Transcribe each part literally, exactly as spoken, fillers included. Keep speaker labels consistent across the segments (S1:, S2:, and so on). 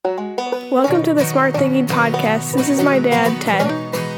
S1: Welcome to the Smart Thinking Podcast. This is my dad, Ted.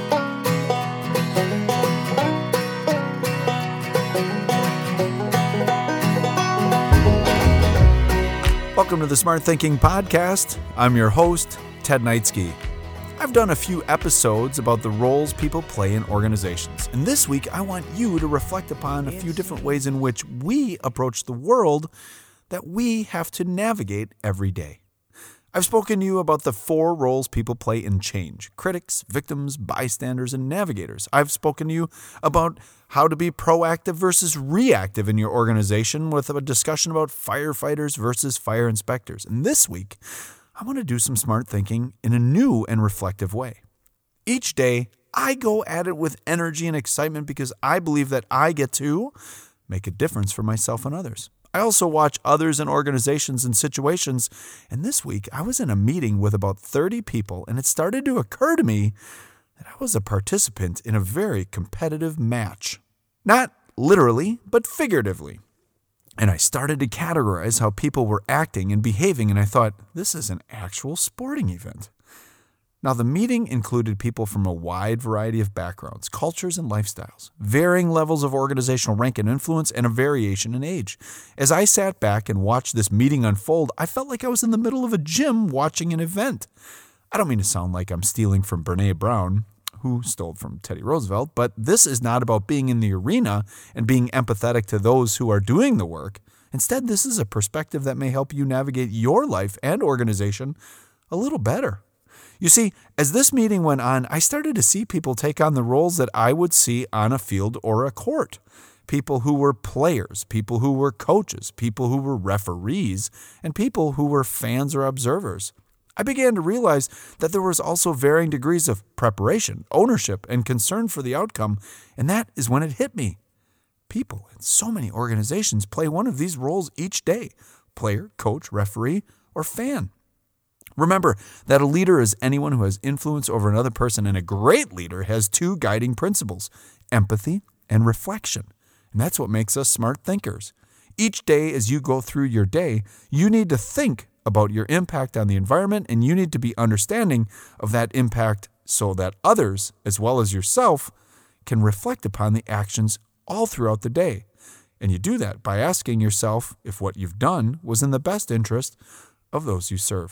S2: Welcome to the Smart Thinking Podcast. I'm your host, Ted Knightsky. I've done a few episodes about the roles people play in organizations, and this week I want you to reflect upon a few different ways in which we approach the world that we have to navigate every day. I've spoken to you about the four roles people play in change: critics, victims, bystanders, and navigators. I've spoken to you about how to be proactive versus reactive in your organization with a discussion about firefighters versus fire inspectors. And this week, I want to do some smart thinking in a new and reflective way. Each day, I go at it with energy and excitement because I believe that I get to make a difference for myself and others. I also watch others in organizations and situations, and this week I was in a meeting with about thirty people, and it started to occur to me that I was a participant in a very competitive match. Not literally, but figuratively. And I started to categorize how people were acting and behaving, and I thought, this is an actual sporting event. Now, the meeting included people from a wide variety of backgrounds, cultures, and lifestyles, varying levels of organizational rank and influence, and a variation in age. As I sat back and watched this meeting unfold, I felt like I was in the middle of a gym watching an event. I don't mean to sound like I'm stealing from Brene Brown, who stole from Teddy Roosevelt, but this is not about being in the arena and being empathetic to those who are doing the work. Instead, this is a perspective that may help you navigate your life and organization a little better. You see, as this meeting went on, I started to see people take on the roles that I would see on a field or a court. People who were players, people who were coaches, people who were referees, and people who were fans or observers. I began to realize that there was also varying degrees of preparation, ownership, and concern for the outcome, and that is when it hit me. People in so many organizations play one of these roles each day: player, coach, referee, or fan. Remember that a leader is anyone who has influence over another person, and a great leader has two guiding principles: empathy and reflection. And that's what makes us smart thinkers. Each day as you go through your day, you need to think about your impact on the environment, and you need to be understanding of that impact so that others, as well as yourself, can reflect upon the actions all throughout the day. And you do that by asking yourself if what you've done was in the best interest of those you serve.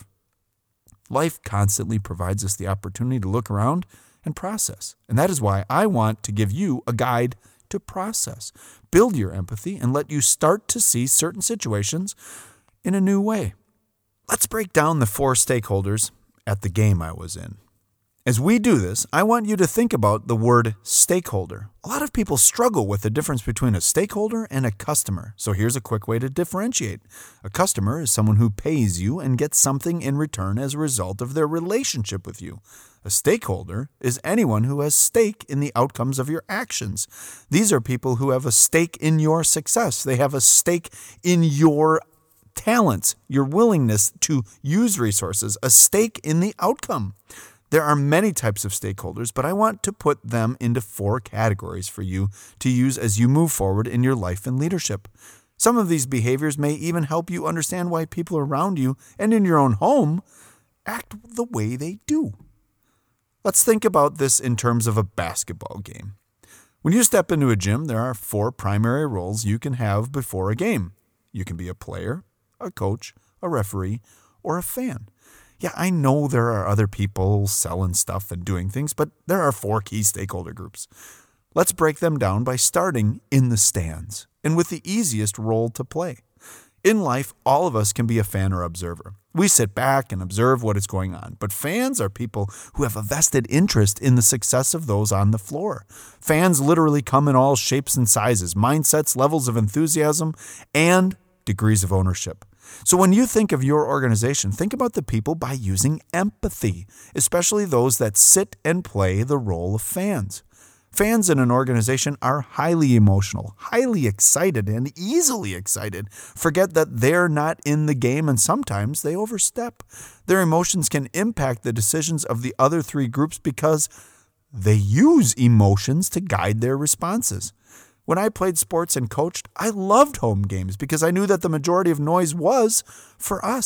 S2: Life constantly provides us the opportunity to look around and process. And that is why I want to give you a guide to process, build your empathy, and let you start to see certain situations in a new way. Let's break down the four stakeholders at the game I was in. As we do this, I want you to think about the word stakeholder. A lot of people struggle with the difference between a stakeholder and a customer. So here's a quick way to differentiate. A customer is someone who pays you and gets something in return as a result of their relationship with you. A stakeholder is anyone who has stake in the outcomes of your actions. These are people who have a stake in your success. They have a stake in your talents, your willingness to use resources, a stake in the outcome. There are many types of stakeholders, but I want to put them into four categories for you to use as you move forward in your life and leadership. Some of these behaviors may even help you understand why people around you and in your own home act the way they do. Let's think about this in terms of a basketball game. When you step into a gym, there are four primary roles you can have before a game. You can be a player, a coach, a referee, or a fan. Yeah, I know there are other people selling stuff and doing things, but there are four key stakeholder groups. Let's break them down by starting in the stands and with the easiest role to play. In life, all of us can be a fan or observer. We sit back and observe what is going on, but fans are people who have a vested interest in the success of those on the floor. Fans literally come in all shapes and sizes, mindsets, levels of enthusiasm, and degrees of ownership. So when you think of your organization, think about the people by using empathy, especially those that sit and play the role of fans. Fans in an organization are highly emotional, highly excited, and easily excited. Forget that they're not in the game, and sometimes they overstep. Their emotions can impact the decisions of the other three groups because they use emotions to guide their responses. When I played sports and coached, I loved home games because I knew that the majority of noise was for us.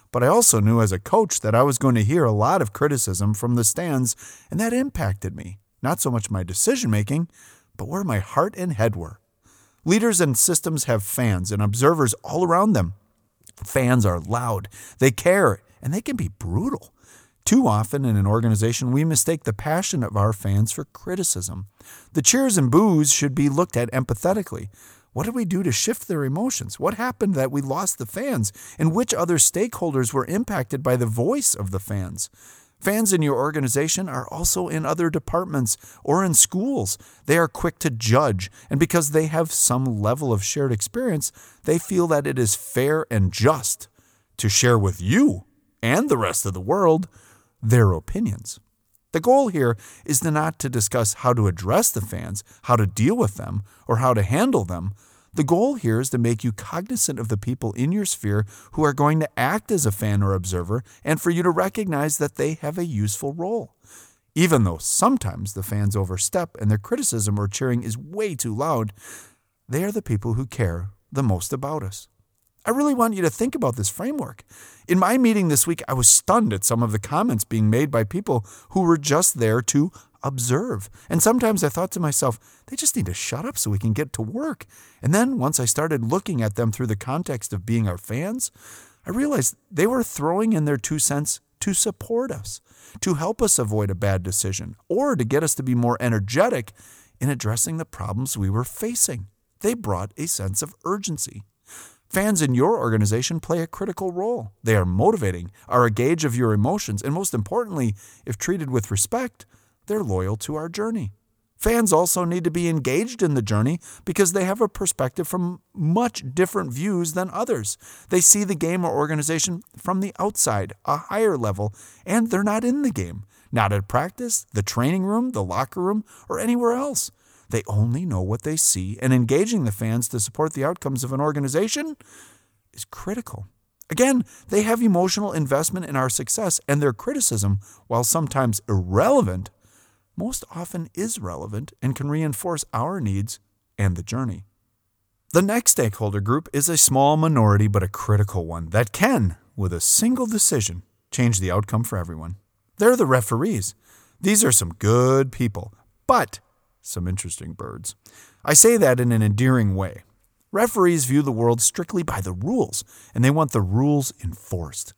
S2: But I also knew as a coach that I was going to hear a lot of criticism from the stands, and that impacted me. Not so much my decision-making, but where my heart and head were. Leaders and systems have fans and observers all around them. Fans are loud, they care, and they can be brutal. Too often in an organization, we mistake the passion of our fans for criticism. The cheers and boos should be looked at empathetically. What did we do to shift their emotions? What happened that we lost the fans? And which other stakeholders were impacted by the voice of the fans? Fans in your organization are also in other departments or in schools. They are quick to judge, and because they have some level of shared experience, they feel that it is fair and just to share with you and the rest of the world their opinions. The goal here is to not to discuss how to address the fans, how to deal with them, or how to handle them. The goal here is to make you cognizant of the people in your sphere who are going to act as a fan or observer, and for you to recognize that they have a useful role. Even though sometimes the fans overstep and their criticism or cheering is way too loud, they are the people who care the most about us. I really want you to think about this framework. In my meeting this week, I was stunned at some of the comments being made by people who were just there to observe. And sometimes I thought to myself, they just need to shut up so we can get to work. And then once I started looking at them through the context of being our fans, I realized they were throwing in their two cents to support us, to help us avoid a bad decision, or to get us to be more energetic in addressing the problems we were facing. They brought a sense of urgency. Fans in your organization play a critical role. They are motivating, are a gauge of your emotions, and most importantly, if treated with respect, they're loyal to our journey. Fans also need to be engaged in the journey because they have a perspective from much different views than others. They see the game or organization from the outside, a higher level, and they're not in the game, not at practice, the training room, the locker room, or anywhere else. They only know what they see, and engaging the fans to support the outcomes of an organization is critical. Again, they have emotional investment in our success, and their criticism, while sometimes irrelevant, most often is relevant and can reinforce our needs and the journey. The next stakeholder group is a small minority but a critical one that can, with a single decision, change the outcome for everyone. They're the referees. These are some good people, but some interesting birds. I say that in an endearing way. Referees view the world strictly by the rules, and they want the rules enforced.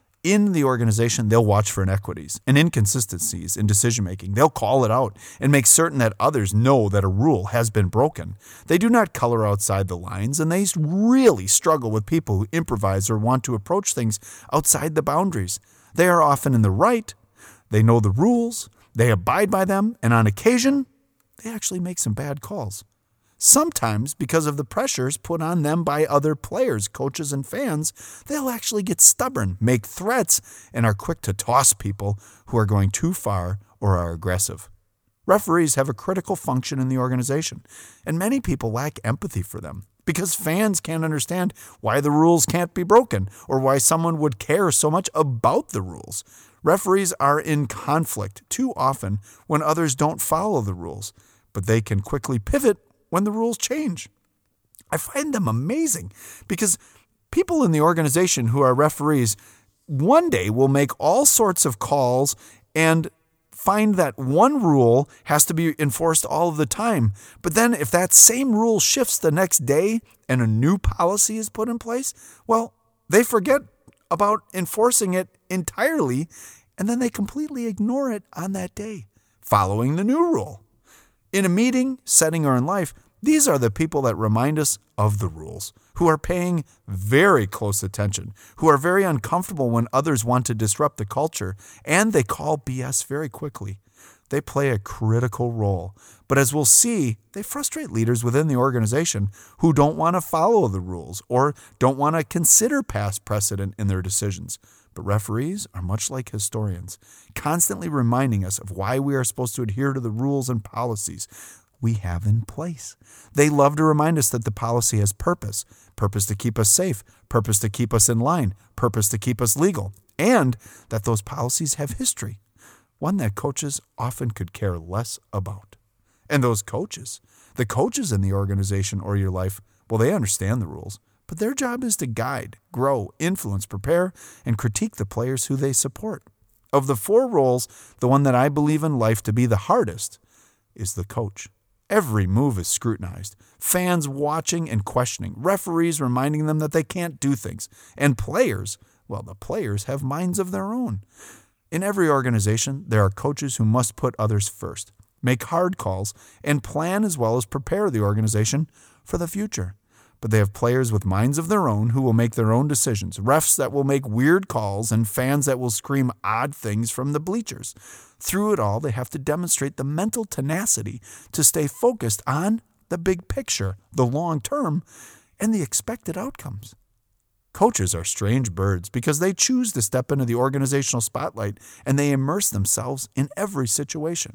S2: In the organization, they'll watch for inequities and inconsistencies in decision-making. They'll call it out and make certain that others know that a rule has been broken. They do not color outside the lines, and they really struggle with people who improvise or want to approach things outside the boundaries. They are often in the right. They know the rules. They abide by them, and on occasion, they actually make some bad calls. Sometimes, because of the pressures put on them by other players, coaches, and fans, they'll actually get stubborn, make threats, and are quick to toss people who are going too far or are aggressive. Referees have a critical function in the organization, and many people lack empathy for them because fans can't understand why the rules can't be broken or why someone would care so much about the rules. Referees are in conflict too often when others don't follow the rules, but they can quickly pivot when the rules change. I find them amazing because people in the organization who are referees one day will make all sorts of calls and find that one rule has to be enforced all of the time. But then if that same rule shifts the next day and a new policy is put in place, well, they forget about enforcing it entirely, and then they completely ignore it on that day, following the new rule. In a meeting, setting, or in life, these are the people that remind us of the rules, who are paying very close attention, who are very uncomfortable when others want to disrupt the culture, and they call B S very quickly. They play a critical role, but as we'll see, they frustrate leaders within the organization who don't want to follow the rules or don't want to consider past precedent in their decisions. But referees are much like historians, constantly reminding us of why we are supposed to adhere to the rules and policies we have in place. They love to remind us that the policy has purpose, purpose to keep us safe, purpose to keep us in line, purpose to keep us legal, and that those policies have history, one that coaches often could care less about. And those coaches, the coaches in the organization or your life, well, they understand the rules, but their job is to guide, grow, influence, prepare, and critique the players who they support. Of the four roles, the one that I believe in life to be the hardest is the coach. Every move is scrutinized, fans watching and questioning, referees reminding them that they can't do things, and players, well, the players have minds of their own. In every organization, there are coaches who must put others first, make hard calls, and plan as well as prepare the organization for the future. But they have players with minds of their own who will make their own decisions, refs that will make weird calls, and fans that will scream odd things from the bleachers. Through it all, they have to demonstrate the mental tenacity to stay focused on the big picture, the long term, and the expected outcomes. Coaches are strange birds because they choose to step into the organizational spotlight and they immerse themselves in every situation.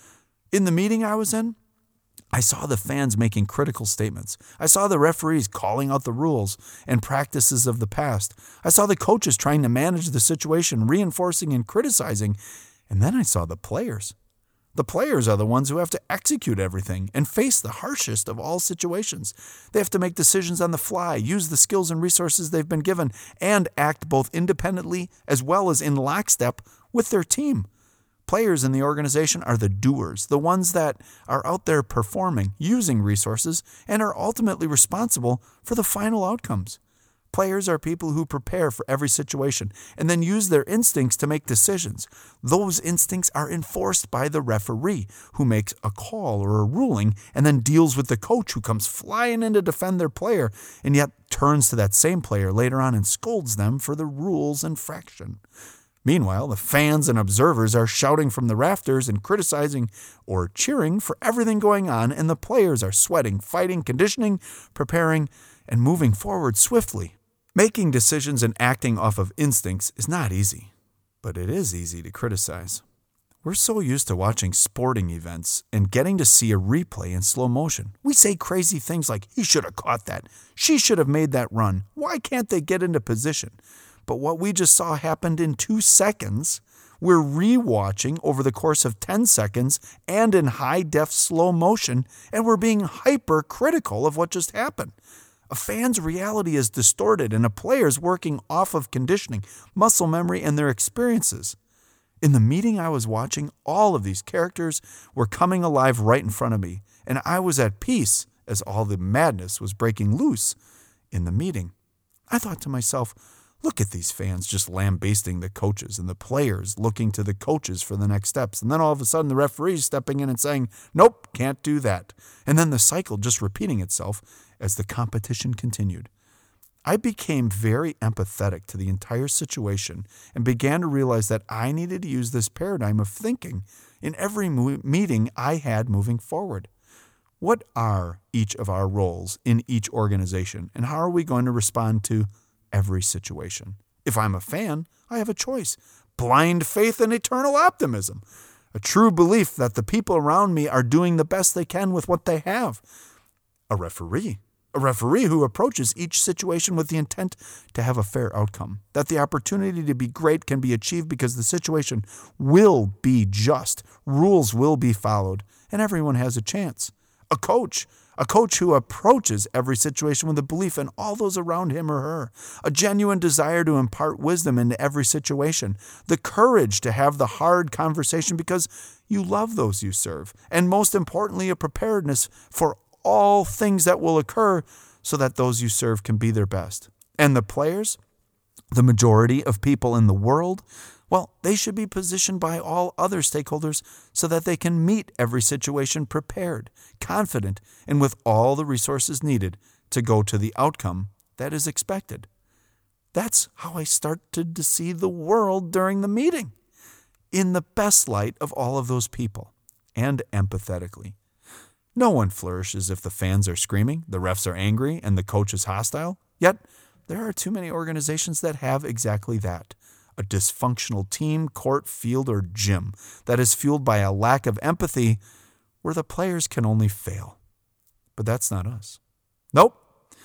S2: In the meeting I was in, I saw the fans making critical statements. I saw the referees calling out the rules and practices of the past. I saw the coaches trying to manage the situation, reinforcing and criticizing. And then I saw the players. The players are the ones who have to execute everything and face the harshest of all situations. They have to make decisions on the fly, use the skills and resources they've been given, and act both independently as well as in lockstep with their team. Players in the organization are the doers, the ones that are out there performing, using resources, and are ultimately responsible for the final outcomes. Players are people who prepare for every situation and then use their instincts to make decisions. Those instincts are enforced by the referee, who makes a call or a ruling and then deals with the coach who comes flying in to defend their player and yet turns to that same player later on and scolds them for the rules infraction. Meanwhile, the fans and observers are shouting from the rafters and criticizing or cheering for everything going on, and the players are sweating, fighting, conditioning, preparing, and moving forward swiftly. Making decisions and acting off of instincts is not easy, but it is easy to criticize. We're so used to watching sporting events and getting to see a replay in slow motion. We say crazy things like, he should have caught that, she should have made that run, why can't they get into position? But what we just saw happened in two seconds, we're re-watching over the course of ten seconds and in high-def slow motion, and we're being hyper-critical of what just happened. A fan's reality is distorted, and a player's working off of conditioning, muscle memory, and their experiences. In the meeting I was watching, all of these characters were coming alive right in front of me, and I was at peace as all the madness was breaking loose in the meeting. I thought to myself, look at these fans just lambasting the coaches and the players looking to the coaches for the next steps. And then all of a sudden the referee's stepping in and saying, nope, can't do that. And then the cycle just repeating itself as the competition continued. I became very empathetic to the entire situation and began to realize that I needed to use this paradigm of thinking in every mo- meeting I had moving forward. What are each of our roles in each organization, and how are we going to respond to every situation? If I'm a fan, I have a choice. Blind faith and eternal optimism. A true belief that the people around me are doing the best they can with what they have. A referee. A referee who approaches each situation with the intent to have a fair outcome. That the opportunity to be great can be achieved because the situation will be just. Rules will be followed, and everyone has a chance. A coach. A coach who approaches every situation with a belief in all those around him or her. A genuine desire to impart wisdom into every situation. The courage to have the hard conversation because you love those you serve. And most importantly, a preparedness for all things that will occur so that those you serve can be their best. And the players, the majority of people in the world, well, they should be positioned by all other stakeholders so that they can meet every situation prepared, confident, and with all the resources needed to go to the outcome that is expected. That's how I started to see the world during the meeting, in the best light of all of those people, and empathetically. No one flourishes if the fans are screaming, the refs are angry, and the coach is hostile. Yet, there are too many organizations that have exactly that. A dysfunctional team, court, field, or gym that is fueled by a lack of empathy where the players can only fail. But that's not us. Nope.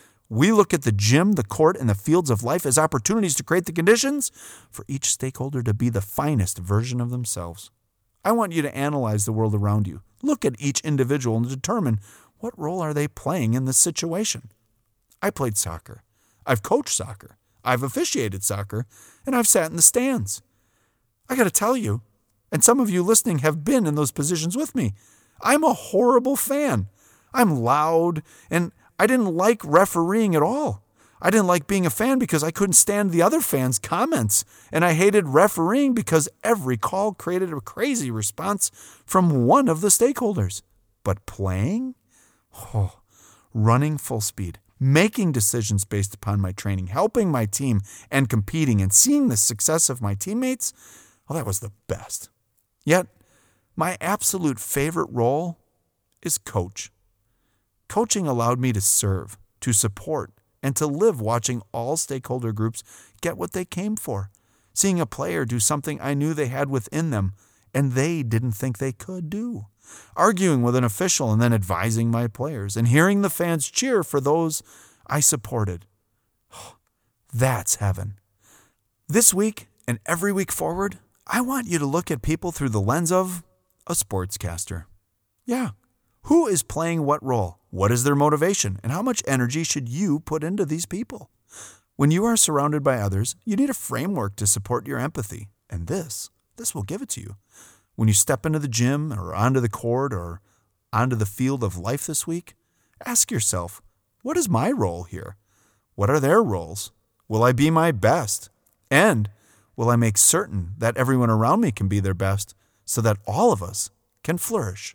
S2: We look at the gym, the court, and the fields of life as opportunities to create the conditions for each stakeholder to be the finest version of themselves. I want you to analyze the world around you. Look at each individual and determine what role are they playing in this situation. I played soccer. I've coached soccer. I've officiated soccer, and I've sat in the stands. I got to tell you, and some of you listening have been in those positions with me, I'm a horrible fan. I'm loud, and I didn't like refereeing at all. I didn't like being a fan because I couldn't stand the other fans' comments, and I hated refereeing because every call created a crazy response from one of the stakeholders. But playing? Oh, running full speed, making decisions based upon my training, helping my team, and competing, and seeing the success of my teammates, well, that was the best. Yet, my absolute favorite role is coach. Coaching allowed me to serve, to support, and to live watching all stakeholder groups get what they came for, seeing a player do something I knew they had within them and they didn't think they could do, arguing with an official and then advising my players, and hearing the fans cheer for those I supported. That's heaven. This week and every week forward, I want you to look at people through the lens of a sportscaster. Yeah. Who is playing what role? What is their motivation? And how much energy should you put into these people? When you are surrounded by others, you need a framework to support your empathy. And this, this will give it to you. When you step into the gym or onto the court or onto the field of life this week, ask yourself, what is my role here? What are their roles? Will I be my best? And will I make certain that everyone around me can be their best so that all of us can flourish?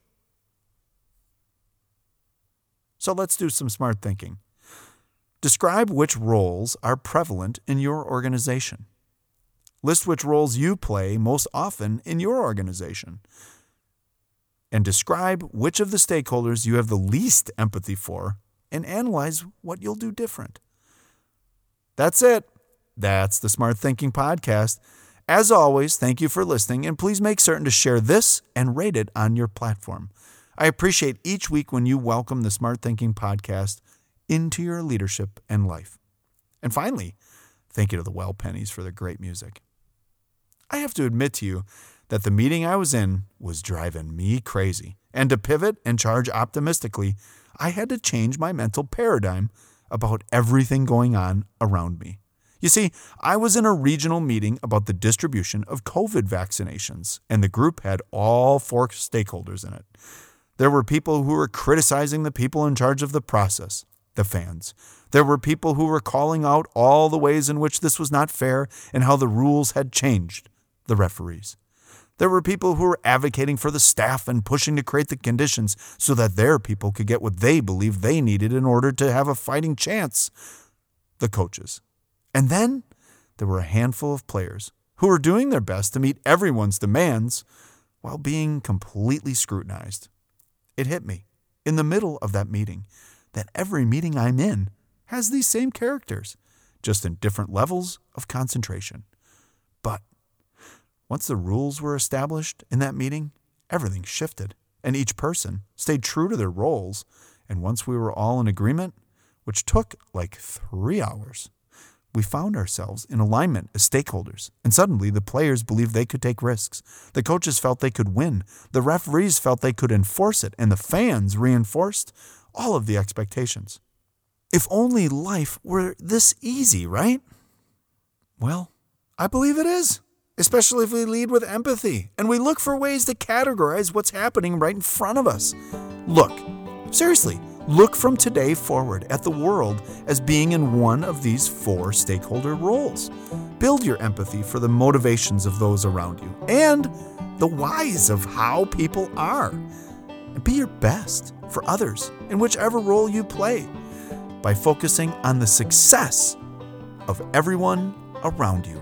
S2: So let's do some smart thinking. Describe which roles are prevalent in your organization. List which roles you play most often in your organization. And describe which of the stakeholders you have the least empathy for and analyze what you'll do different. That's it. That's the Smart Thinking Podcast. As always, thank you for listening, and please make certain to share this and rate it on your platform. I appreciate each week when you welcome the Smart Thinking Podcast into your leadership and life. And finally, thank you to the Well Pennies for their great music. I have to admit to you that the meeting I was in was driving me crazy. And to pivot and charge optimistically, I had to change my mental paradigm about everything going on around me. You see, I was in a regional meeting about the distribution of COVID vaccinations, and the group had all four stakeholders in it. There were people who were criticizing the people in charge of the process, the fans. There were people who were calling out all the ways in which this was not fair and how the rules had changed, the referees. There were people who were advocating for the staff and pushing to create the conditions so that their people could get what they believed they needed in order to have a fighting chance, the coaches. And then there were a handful of players who were doing their best to meet everyone's demands while being completely scrutinized. It hit me in the middle of that meeting that every meeting I'm in has these same characters, just in different levels of concentration. But once the rules were established in that meeting, everything shifted, and each person stayed true to their roles. And once we were all in agreement, which took like three hours, we found ourselves in alignment as stakeholders, and suddenly the players believed they could take risks. The coaches felt they could win. The referees felt they could enforce it, and the fans reinforced all of the expectations. If only life were this easy, right? Well, I believe it is, especially if we lead with empathy and we look for ways to categorize what's happening right in front of us. Look, seriously, look from today forward at the world as being in one of these four stakeholder roles. Build your empathy for the motivations of those around you and the whys of how people are. And be your best for others in whichever role you play by focusing on the success of everyone around you.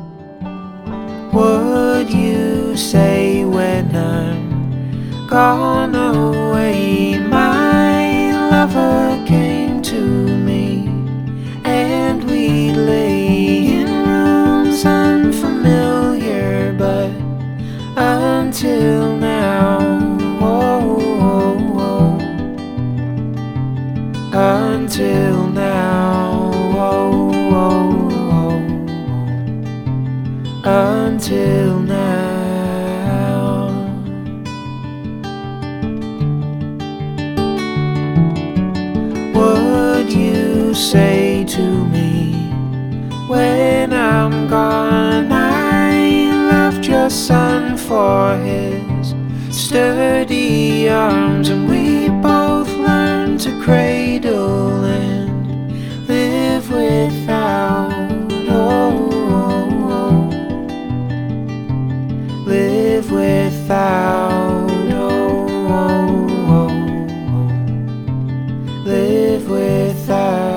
S3: Would you say when I'm gone away, my lover came to me, and we lay in rooms unfamiliar, but until now, oh, oh, oh, until now, oh, oh, oh, until now. Would you say to me, sun for his sturdy arms, and we both learned to cradle and live without, oh, oh, oh. Live without, oh, oh, oh, oh. Live without.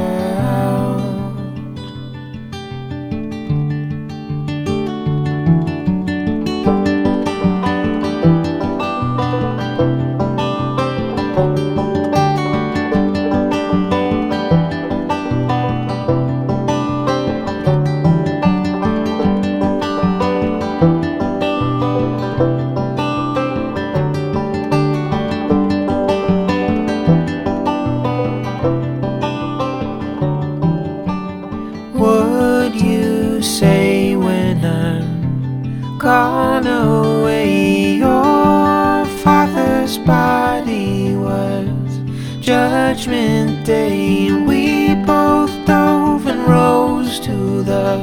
S3: Would you say when I'm gone away, your father's body was Judgment Day? We both dove and rose to the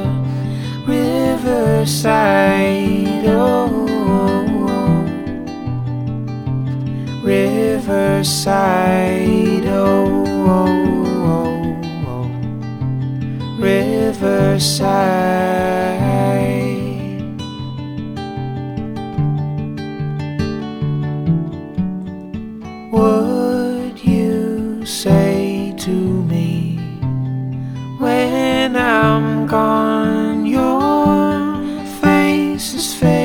S3: riverside, oh, oh, oh. Riverside, oh, oh, oh. Riverside. Would you say to me when I'm gone, your face is fading?